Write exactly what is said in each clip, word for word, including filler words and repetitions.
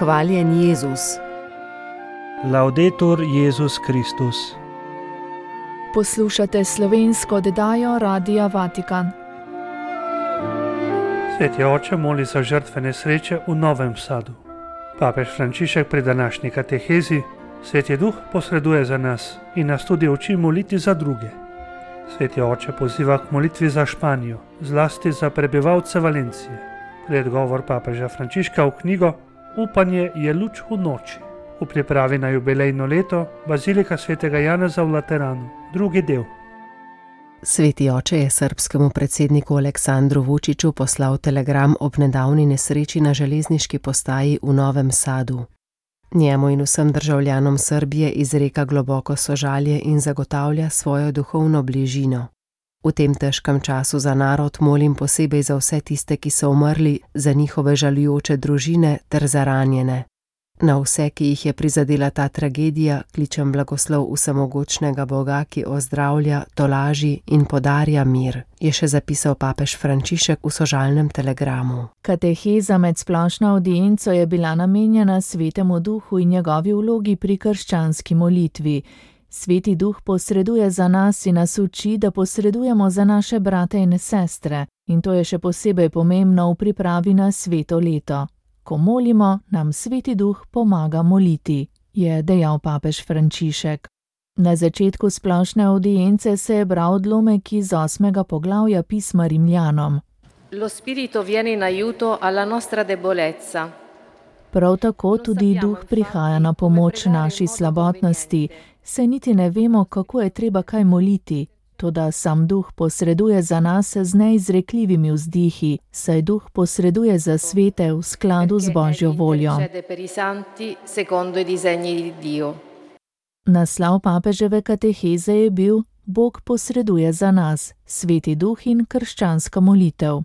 Hvaljen Jezus. Laudetur Jezus Kristus. Poslušate slovensko oddajo Radia Vatikan. Sveti oče moli za žrtve nesreče v Novem Sadu. Papež Frančišek pri današnji katehezi: Sveti Duh posreduje za nas in nas tudi uči moliti za druge. Sveti oče poziva k molitvi za Španijo, zlasti za prebivalce Valencije. Predgovor papeža Frančiška v knjigo Upanje je luč v noči. V pripravi na jubilejno leto Bazilika svetega Janeza v Lateranu, drugi del. Sveti oče je srbskemu predsedniku Aleksandru Vučiću poslal telegram ob nedavni nesreči na železniški postaji v Novem Sadu. Njemu in vsem državljanom Srbije izreka globoko sožalje in zagotavlja svojo duhovno bližino. V tem težkem času za narod molim posebej za vse tiste, ki so umrli, za njihove žalujoče družine ter za ranjene. Na vse, ki jih je prizadela ta tragedija, kličem blagoslov vsemogočnega Boga, ki ozdravlja, tolaži in podarja mir, je še zapisal papež Frančišek v sožalnem telegramu. Kateheza med splošno avdienco je bila namenjena Svetemu Duhu in njegovi vlogi pri krščanski molitvi. Sveti Duh posreduje za nas in nas uči, da posredujemo za naše brate in sestre, in to je še posebej pomembno v pripravi na sveto leto. Ko molimo, nam Sveti Duh pomaga moliti, je dejal papež Frančišek. Na začetku splošne avdience se je bral odlomek iz osmega poglavja pisma Rimljanom. Lo spirito viene in aiuto alla nostra debolezza. Prav tako tudi Duh prihaja na pomoč naši slabotnosti, saj niti ne vemo, kako je treba kaj moliti. Toda sam Duh posreduje za nas z neizrekljivimi vzdihi, saj Duh posreduje za svete v skladu z Božjo voljo. Naslov papeževe kateheze je bil Bog posreduje za nas, Sveti Duh in krščanska molitev.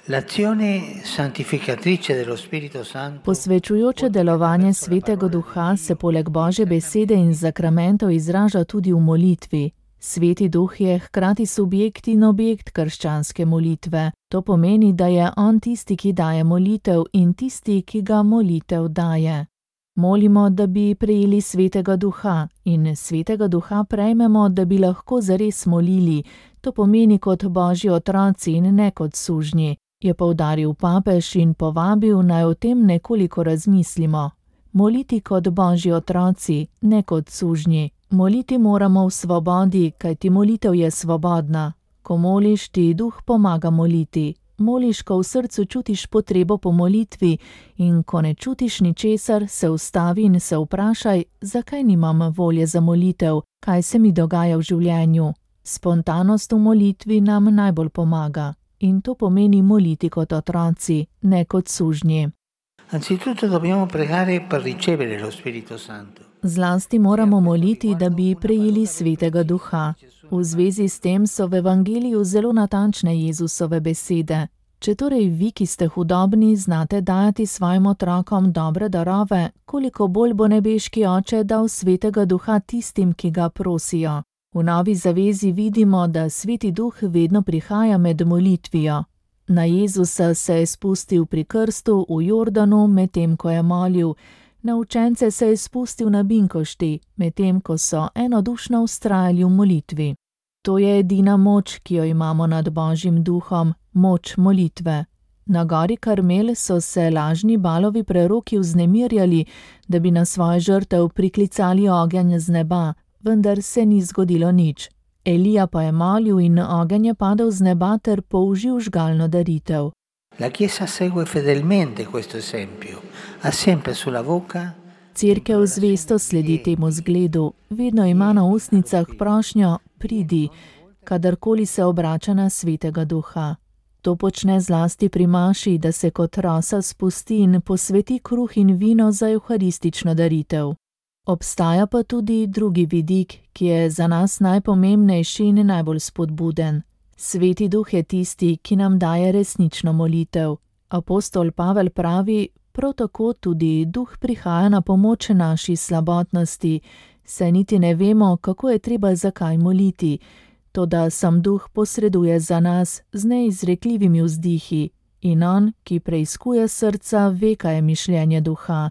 Posvečujoče delovanje Svetega Duha se poleg Božje besede in zakramentov izraža tudi v molitvi. Sveti Duh je hkrati subjekt in objekt krščanske molitve. To pomeni, da je on tisti, ki daje molitev in tisti, ki ga molitev daje. Molimo, da bi prejeli Svetega Duha in Svetega Duha prejmemo, da bi lahko zares molili. To pomeni kot Božji otroci in ne kot sužnji, je poudaril papež in povabil, naj o tem nekoliko razmislimo. Moliti kot Božji otroci, ne kot sužnji. Moliti moramo v svobodi, kajti molitev je svobodna. Ko moliš, ti Duh pomaga moliti. Moliš, ko v srcu čutiš potrebo po molitvi in ko ne čutiš ničesar, se ustavi in se vprašaj, zakaj nimam volje za molitev, kaj se mi dogaja v življenju. Spontanost v molitvi nam najbolj pomaga in to pomeni moliti kot otroci, ne kot sužnji. Anzitutto dobbiamo pregare per ricevere lo Spirito Santo. Zlasti moramo moliti, da bi prejeli Svetega Duha. V zvezi s tem so v Evangeliju zelo natančne Jezusove besede. Če torej vi, ki ste hudobni, znate dajati svojim otrokom dobre darove, koliko bolj bo nebeški Oče dal Svetega Duha tistim, ki ga prosijo. V Novi zavezi vidimo, da Sveti Duh vedno prihaja med molitvijo. Na Jezusa se je spustil pri krstu v Jordanu, medtem ko je molil. Na učence se je spustil na Binkošti, medtem ko so enodušno vztrajali v molitvi. To je edina moč, ki jo imamo nad Božjim Duhom, moč molitve. Na gori Karmel so se lažni Balovi preroki vznemirjali, da bi na svojo žrtev priklicali ogenj z neba, vendar se ni zgodilo nič. Elija pa je molil in ogenj je padel z neba ter použil žgalno daritev. La Chiesa segue fedelmente questo esempio, ha sempre sulla bocca. Cerkev zvesto sledi temu zgledu, vedno ima na ustnicah prošnjo pridi, kadarkoli se obrača na Svetega Duha. To počne zlasti pri maši, da se kot rosa spusti in posveti kruh in vino za evharistično daritev. Obstaja pa tudi drugi vidik, ki je za nas najpomembnejši in najbolj spodbuden. Sveti Duh je tisti, ki nam daje resnično molitev. Apostol Pavel pravi, prav tako tudi Duh prihaja na pomoč naši slabotnosti, saj niti ne vemo, kako je treba zakaj moliti, toda sam Duh posreduje za nas z neizrekljivimi vzdihi in on, ki preiskuje srca, ve, kaj je mišljenje Duha,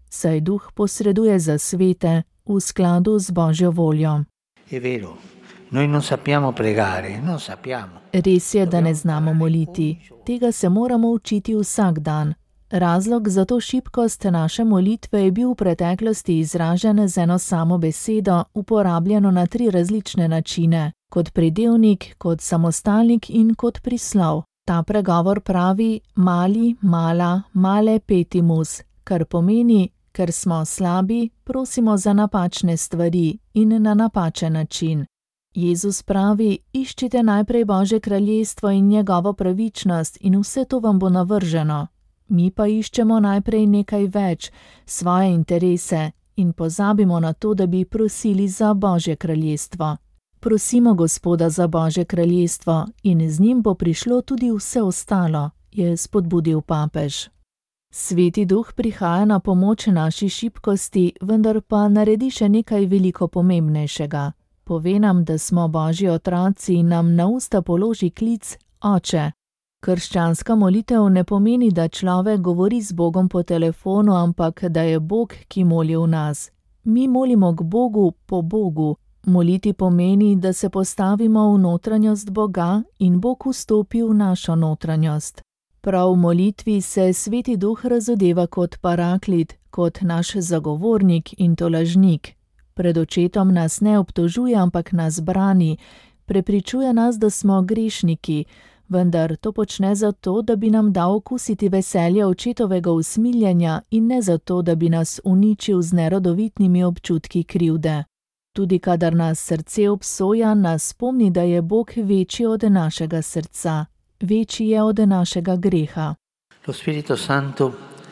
saj Duh posreduje za svete v skladu z Božjo voljo. È vero, noi non sappiamo pregare, non sappiamo. Res je, da ne znamo moliti. Tega se moramo učiti vsak dan. Razlog za to šibkost naše molitve je bil v preteklosti izražen z eno samo besedo, uporabljeno na tri različne načine, kot pridevnik, kot samostalnik in kot prislov. Ta pregovor pravi mali, mala, male petimus, kar pomeni, ker smo slabi, prosimo za napačne stvari in na napačen način. Jezus pravi, iščite najprej Božje kraljestvo in njegovo pravičnost in vse to vam bo navrženo. Mi pa iščemo najprej nekaj več, svoje interese in pozabimo na to, da bi prosili za Božje kraljestvo. Prosimo Gospoda za Božje kraljestvo in z njim bo prišlo tudi vse ostalo, je spodbudil papež. Sveti Duh prihaja na pomoč naši šibkosti, vendar pa naredi še nekaj veliko pomembnejšega. Pove nam, da smo Božji otroci in nam na usta položi klic Oče. Krščanska molitev ne pomeni, da človek govori z Bogom po telefonu, ampak da je Bog, ki moli v nas. Mi molimo k Bogu po Bogu. Moliti pomeni, da se postavimo v notranjost Boga in Bog vstopi v našo notranjost. Prav v molitvi se Sveti Duh razodeva kot paraklit, kot naš zagovornik in tolažnik. Pred očetom nas ne obtožuje, ampak nas brani, prepričuje nas, da smo grešniki, vendar to počne zato, da bi nam dal okusiti veselje očetovega usmiljenja in ne zato, da bi nas uničil z nerodovitnimi občutki krivde. Tudi kadar nas srce obsoja, nas spomni, da je Bog večji od našega srca, večji je od našega greha. Lo Spirito Santo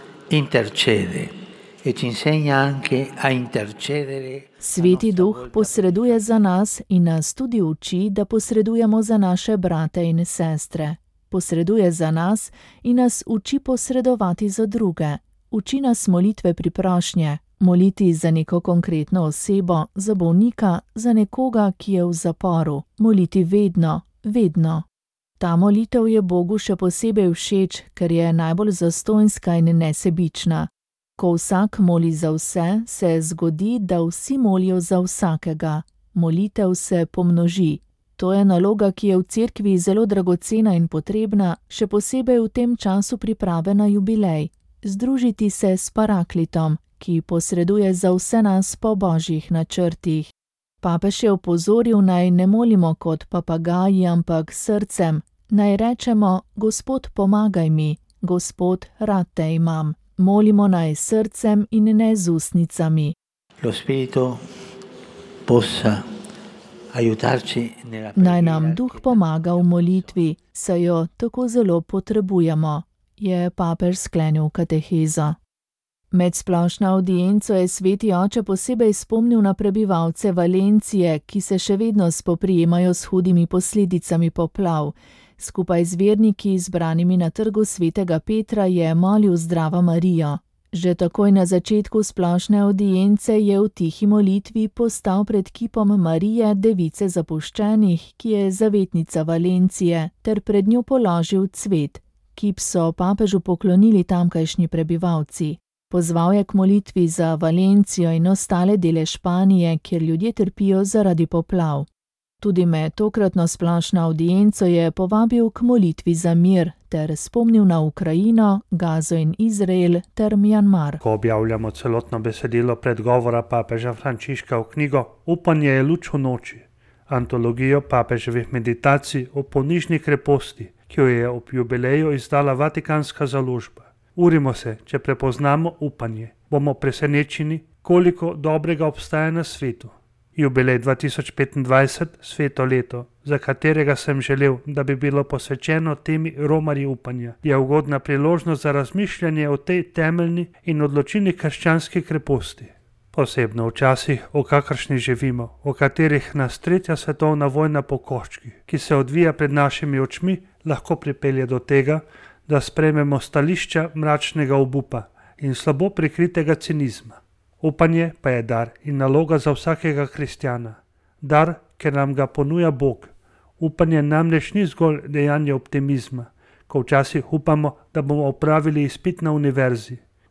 intercede e ci insegna anche a intercedere. Sveti Duh posreduje za nas in nas tudi uči, da posredujemo za naše brate in sestre. Posreduje za nas in nas uči posredovati za druge. Uči nas molitve priprošnje, moliti za neko konkretno osebo, za bolnika, za nekoga, ki je v zaporu. Moliti vedno, vedno. Ta molitev je Bogu še posebej všeč, ker je najbolj zastonjska in nesebična. Ko vsak moli za vse, se zgodi, da vsi molijo za vsakega. Molitev se pomnoži. To je naloga, ki je v cerkvi zelo dragocena in potrebna, še posebej v tem času priprave na jubilej. Združiti se s paraklitom, ki posreduje za vse nas po božjih načrtih. Papež je opozoril, naj ne molimo kot papagaji, ampak srcem. Naj rečemo, Gospod, pomagaj mi, Gospod, rad te imam. Molimo naj srcem in ne z ustnicami. Lo Spirito possa aiutarci nella preghiera. Naj nam Duh pomaga v molitvi, saj jo tako zelo potrebujemo, je papež sklenil katehezo. Med splošno avdienco je Sveti Oče posebej spomnil na prebivalce Valencije, ki se še vedno spoprijemajo s hudimi posledicami poplav. Skupaj z verniki, zbranimi na trgu Svetega Petra, je molil Zdravo Marijo. Že takoj na začetku splošne avdience je v tihi molitvi postal pred kipom Marije, device zapuščenih, ki je zavetnica Valencije, ter pred njo položil cvet. Kip so papežu poklonili tamkajšnji prebivalci. Pozval je k molitvi za Valencijo in ostale dele Španije, kjer ljudje trpijo zaradi poplav. Tudi med tokratno splošno avdienco je povabil k molitvi za mir ter spomnil na Ukrajino, Gazo in Izrael ter Mjanmar. Ko objavljamo celotno besedilo predgovora papeža Frančiška v knjigo Upanje je luč v noči, antologijo papeževih meditacij o ponižni kreposti, ki jo je ob jubileju izdala Vatikanska založba. Urimo se, če prepoznamo upanje. Bomo presenečeni, koliko dobrega obstaja na svetu. Jubilej dva tisoč petindvajset, sveto leto, za katerega sem želel, da bi bilo posvečeno temi romarji upanja, je ugodna priložnost za razmišljanje o tej temeljni in odločilni krščanski kreposti. Posebno v časih, v kakršnih živimo, v katerih nas tretja svetovna vojna po koščkih, ki se odvija pred našimi očmi, lahko pripelje do tega, da sprejmemo stališča mračnega obupa in slabo prikritega cinizma. Upanje pa je dar in naloga za vsakega kristjana. Dar, ker nam ga ponuja Bog. Upanje namreč ni zgolj dejanje optimizma, ko včasih upamo, da bomo opravili izpit na univerzi.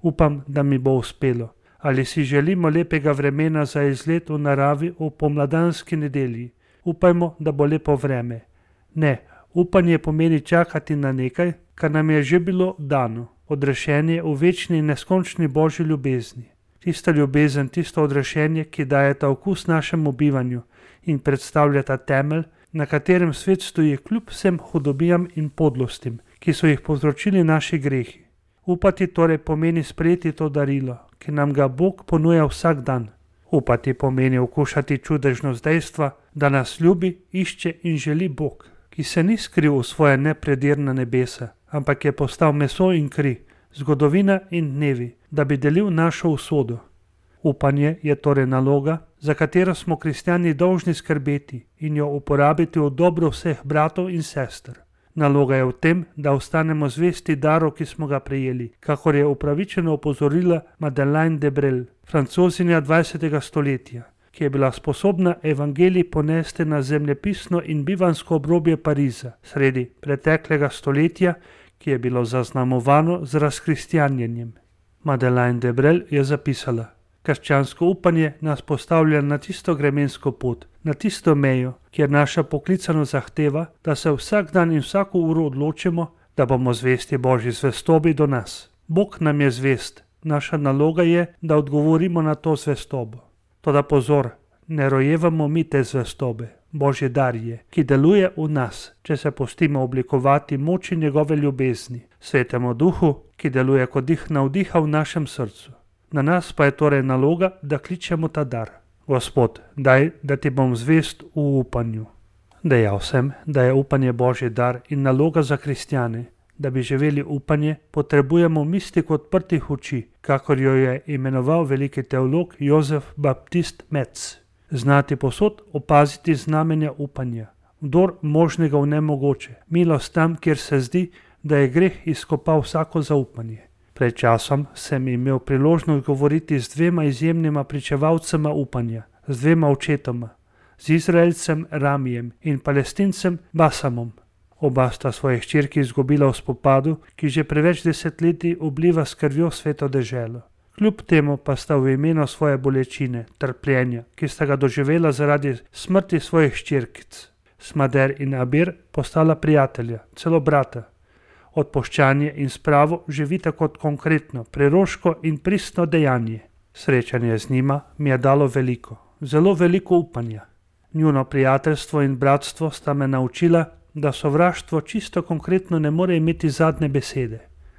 Upam, da mi bo uspelo. Ali si želimo lepega vremena za izlet v naravi v pomladanski nedelji? Upajmo, da bo lepo vreme. Ne, upanje pomeni čakati na nekaj, kar nam je že bilo dano. Odrešenje v večni in neskončni Božji ljubezni. Tista ljubezen, tisto odrešenje, ki daje ta okus našemu bivanju in predstavlja ta temelj, na katerem svet stoji kljub vsem hudobijam in podlostim, ki so jih povzročili naši grehi. Upati torej pomeni sprejeti to darilo, ki nam ga Bog ponuja vsak dan. Upati pomeni okušati čudežnost dejstva, da nas ljubi, išče in želi Bog, ki se ni skril v svoje nepredirna nebesa, ampak je postal meso in kri, zgodovina in dnevi, da bi delil našo usodo. Upanje je torej naloga, za katero smo kristjani dolžni skrbeti in jo uporabiti v dobro vseh bratov in sester. Naloga je v tem, da ostanemo zvesti daru, ki smo ga prejeli, kakor je upravičeno opozorila Madeleine de Brel, francozinja dvajsetega stoletja, ki je bila sposobna evangelij ponesti na zemljepisno in bivansko obrobje Pariza, sredi preteklega stoletja, ki je bilo zaznamovano z razkristjanjenjem. Madeleine de Brel je zapisala: krščansko upanje nas postavlja na tisto gremensko pot, na tisto mejo, kjer naša poklicanost zahteva, da se vsak dan in vsako uro odločimo, da bomo zvesti Božji zvestobi do nas. Bog nam je zvest, naša naloga je, da odgovorimo na to zvestobo. Toda pozor, ne rojevamo mi te zvestobe, Božji dar je, ki deluje v nas, če se pustimo oblikovati moči njegove ljubezni, Svetemu Duhu, ki deluje kot dih navdiha v našem srcu. Na nas pa je torej naloga, da kličemo ta dar. Gospod, daj, da ti bom zvest v upanju. Dejal sem, da je upanje Božji dar in naloga za kristjane. Da bi živeli upanje, potrebujemo mistiko odprtih oči, kakor jo je imenoval veliki teolog Jozef Baptist Metz. Znati posod opaziti znamenja upanja. Vdor možnega v nemogoče, milost tam, kjer se zdi, da je greh izkopal vsako zaupanje. Pred časom sem imel priložnost govoriti z dvema izjemnima pričevalcema upanja, z dvema očetoma, z Izraelcem Ramijem in Palestincem Basamom. Oba sta svoje hčerki izgubila v spopadu, ki že preveč desetletij obliva s krvjo sveto deželo. Kljub temu pa sta v imenu svoje bolečine, trpljenja, ki sta ga doživela zaradi smrti svojih hčerkic, Smader in Abir, postala prijatelja, celo brata. Odpuščanje in spravo živita kot konkretno, preroško in pristno dejanje. Srečanje z njima mi je dalo veliko, zelo veliko upanja. Njuno prijateljstvo in bratstvo sta me naučila, da sovraštvo čisto konkretno ne more imeti zadnje besede.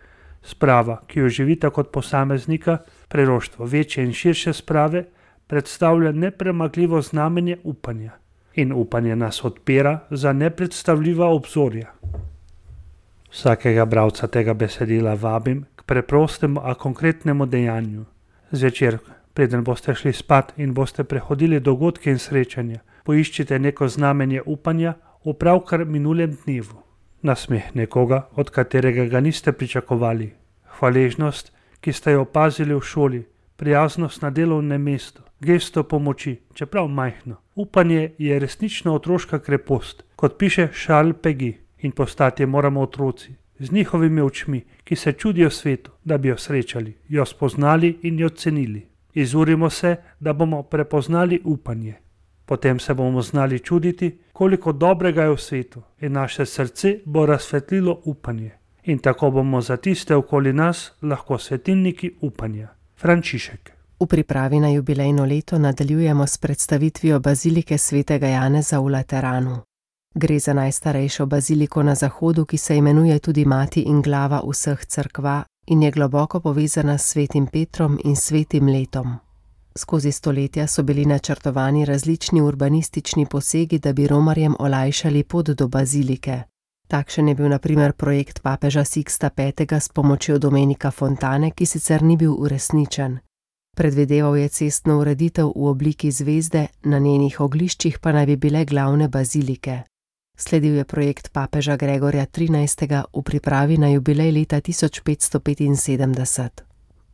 Sprava, ki jo živita kot posameznika, preroštvo večje in širše sprave, predstavlja nepremagljivo znamenje upanja. In upanje nas odpira za nepredstavljiva obzorja. Vsakega bralca tega besedila vabim k preprostemu, a konkretnemu dejanju. Zvečer, preden boste šli spat in boste prehodili dogodke in srečanja, poiščite neko znamenje upanja v pravkar minulem dnevu. Nasmeh nekoga, od katerega ga niste pričakovali. Hvaležnost, ki ste jo opazili v šoli, prijaznost na delovnem mestu, gesto pomoči, čeprav majhno. Upanje je resnično otroška krepost, kot piše Charles Péguy. In postati moramo otroci, z njihovimi očmi, ki se čudijo svetu, da bi jo srečali, jo spoznali in jo cenili. Izurimo se, da bomo prepoznali upanje. Potem se bomo znali čuditi, koliko dobrega je v svetu, in naše srce bo razsvetlilo upanje. In tako bomo za tiste okoli nas lahko svetilniki upanja. Frančišek. V pripravi na jubilejno leto nadaljujemo s predstavitvijo bazilike svetega Janeza v Lateranu. Gre za najstarejšo baziliko na zahodu, ki se imenuje tudi Mati in glava vseh cerkva in je globoko povezana s svetim Petrom in svetim letom. Skozi stoletja so bili načrtovani različni urbanistični posegi, da bi romarjem olajšali pot do bazilike. Takšen je bil na primer projekt papeža Siksta petega s pomočjo Domenika Fontane, ki sicer ni bil uresničen. Predvideval je cestno ureditev v obliki zvezde, na njenih ogliščih pa naj bi bile glavne bazilike. Sledil je projekt papeža Gregorja trinajstega v pripravi na jubilej leta tisoč petsto petinsedemdeset.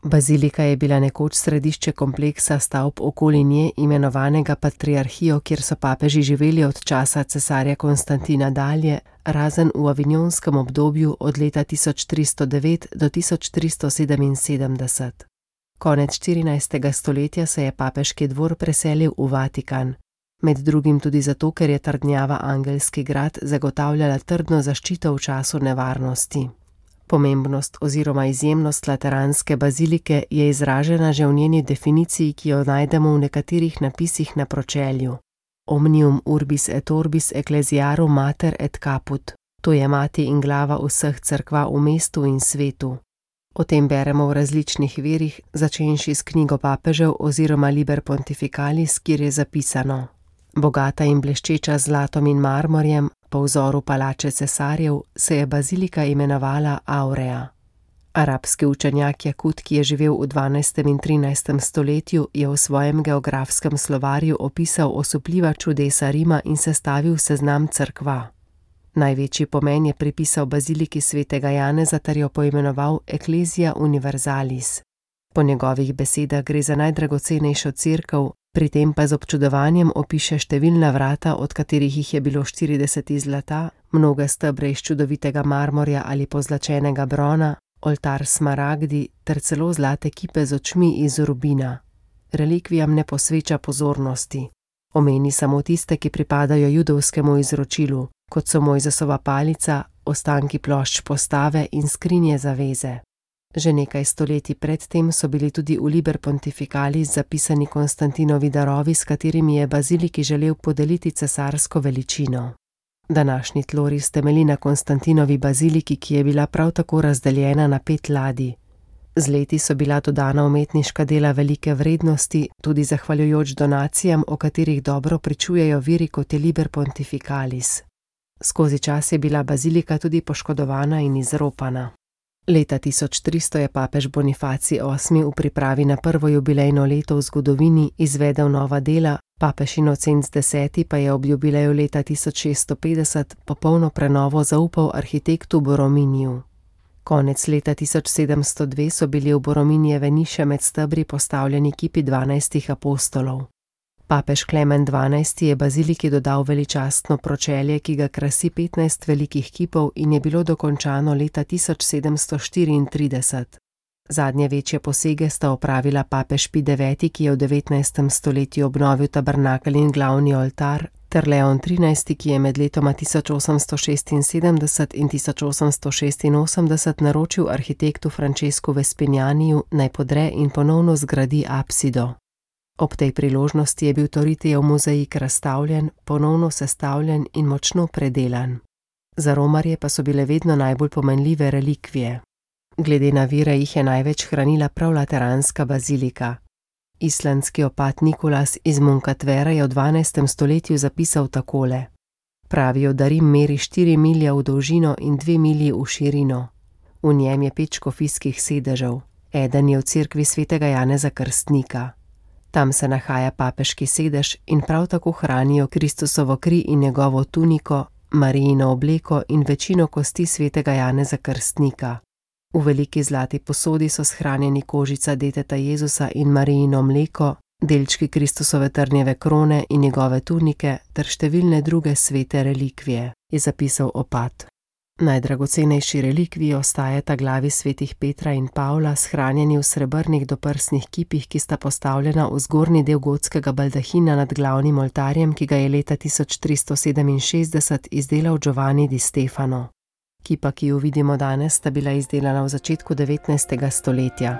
Bazilika je bila nekoč središče kompleksa stavb okoli nje, imenovanega Patriarhijo, kjer so papeži živeli od časa cesarja Konstantina dalje, razen v avignonskem obdobju od leta tisoč tristo devet do tisoč tristo sedeminsedemdeset. Konec štirinajstega stoletja se je papeški dvor preselil v Vatikan, med drugim tudi zato, ker je trdnjava Angelski grad zagotavljala trdno zaščito v času nevarnosti. Pomembnost oziroma izjemnost lateranske bazilike je izražena že v njeni definiciji, ki jo najdemo v nekaterih napisih na pročelju. Omnium urbis et orbis ecclesiarum mater et caput, to je mati in glava vseh cerkva v mestu in svetu. O tem beremo v različnih virih, začenši s knjigo papežev oziroma Liber Pontificalis, kjer je zapisano: bogata in bleščeča z zlatom in marmorjem, po vzoru palače cesarjev, se je bazilika imenovala Aurea. Arabski učenjak Jakut, ki je živel v dvanajstem in trinajstem stoletju, je v svojem geografskem slovarju opisal osupljiva čudesa Rima in sestavil seznam cerkva. Največji pomen je pripisal baziliki svetega Janeza ter jo poimenoval Ecclesia Universalis. Po njegovih besedah gre za najdragocenejšo cerkev, pri tem pa z občudovanjem opiše številna vrata, od katerih jih je bilo štirideset iz zlata, mnoge stebre iz čudovitega marmorja ali pozlačenega brona, oltar smaragdi ter celo zlate kipe z očmi iz rubina. Relikvijam ne posveča pozornosti. Omeni samo tiste, ki pripadajo judovskemu izročilu, kot so Mojzesova palica, ostanki plošč postave in skrinje zaveze. Že nekaj stoletij predtem so bili tudi v Liber Pontificalis zapisani Konstantinovi darovi, s katerimi je baziliki želel podeliti cesarsko veličino. Današnji tloris temelji na Konstantinovi baziliki, ki je bila prav tako razdeljena na pet ladij. Z leti so bila dodana umetniška dela velike vrednosti, tudi zahvaljujoč donacijam, o katerih dobro pričujejo viri, kot je Liber Pontificalis. Skozi čas je bila bazilika tudi poškodovana in izropana. Leta tisoč tristo je papež Bonifacij osmi v pripravi na prvo jubilejno leto v zgodovini izvedel nova dela, papež Inocenc deseti pa je ob jubileju leta tisoč šeststo petdeset popolno prenovo zaupal arhitektu Borominiju. Konec leta tisoč sedemsto dve so bili v Borominijeve niše med stebri postavljeni kipi dvanajstih apostolov. Papež Klemen dvanajsti je baziliki dodal veličastno pročelje, ki ga krasi petnajst velikih kipov in je bilo dokončano leta tisoč sedemsto štiriintrideset. Zadnje večje posege sta opravila papež Pij deveti, ki je v devetnajstem stoletju obnovil tabernakelj in glavni oltar, ter Leon trinajsti, ki je med letoma tisoč osemsto šestinsedemdeset in tisoč osemsto šestinosemdeset naročil arhitektu Francesku Vespinianiju, naj podre in ponovno zgradi apsido. Ob tej priložnosti je bil Toritijev mozaik razstavljen, ponovno sestavljen in močno predelan. Za romarje pa so bile vedno najbolj pomenljive relikvije. Glede na vire jih je največ hranila prav lateranska bazilika. Islandski opat Nikolas iz Munkatvera je v dvanajstem stoletju zapisal takole: pravijo, da Rim meri štiri milje v dolžino in dve milji v širino. V njem je pet škofijskih sedežev, eden je v cerkvi svetega Janeza Krstnika. Tam se nahaja papeški sedež in prav tako hranijo Kristusovo kri in njegovo tuniko, Marijino obleko in večino kosti svetega Janeza Krstnika. V veliki zlati posodi so shranjeni kožica deteta Jezusa in Marijino mleko, delčki Kristusove trnjeve krone in njegove tunike ter številne druge svete relikvije, je zapisal opat. Najdragocenejši relikviji ostajata glavi svetih Petra in Pavla, shranjeni v srebrnih doprsnih kipih, ki sta postavljena v zgornji del gotskega baldahina nad glavnim oltarjem, ki ga je leta tisoč tristo sedeminšestdeset izdelal Giovanni di Stefano. Kipa, ki jo vidimo danes, sta bila izdelana v začetku devetnajstega stoletja.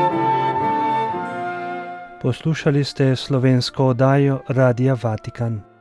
Poslušali ste slovensko oddajo Radia Vatikan.